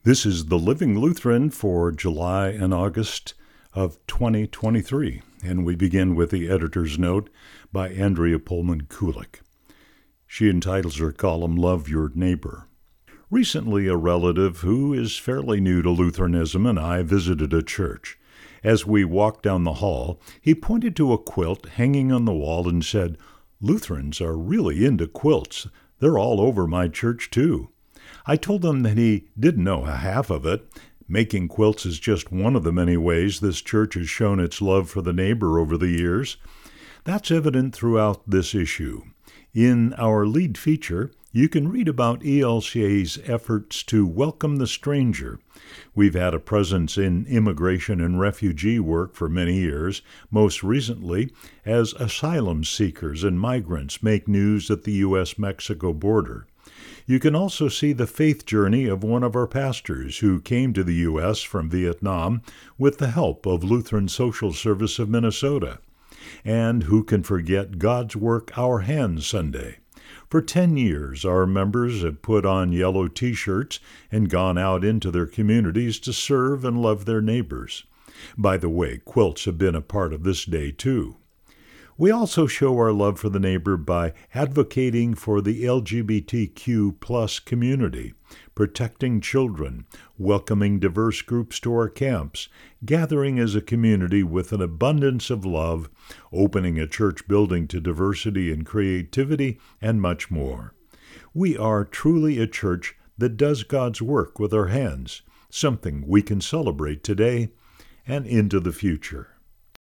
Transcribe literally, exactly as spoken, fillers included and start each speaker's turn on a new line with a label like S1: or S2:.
S1: This is the Living Lutheran for July and August of twenty twenty-three, and we begin with the editor's note by Andrea Pullman Kulik. She entitles her column, Love Your Neighbor. Recently, a relative who is fairly new to Lutheranism and I visited a church. As we walked down the hall, he pointed to a quilt hanging on the wall and said, "Lutherans are really into quilts. They're all over my church, too." I told him that he didn't know half of it. Making quilts is just one of the many ways this church has shown its love for the neighbor over the years. That's evident throughout this issue. In our lead feature, you can read about E L C A's efforts to welcome the stranger. We've had a presence in immigration and refugee work for many years, most recently as asylum seekers and migrants make news at the U S Mexico border. You can also see the faith journey of one of our pastors who came to the U S from Vietnam with the help of Lutheran Social Service of Minnesota. And who can forget God's Work Our Hands Sunday? For ten years, our members have put on yellow T-shirts and gone out into their communities to serve and love their neighbors. By the way, quilts have been a part of this day, too. We also show our love for the neighbor by advocating for the L G B T Q plus community, protecting children, welcoming diverse groups to our camps, gathering as a community with an abundance of love, opening a church building to diversity and creativity, and much more. We are truly a church that does God's work with our hands, something we can celebrate today and into the future.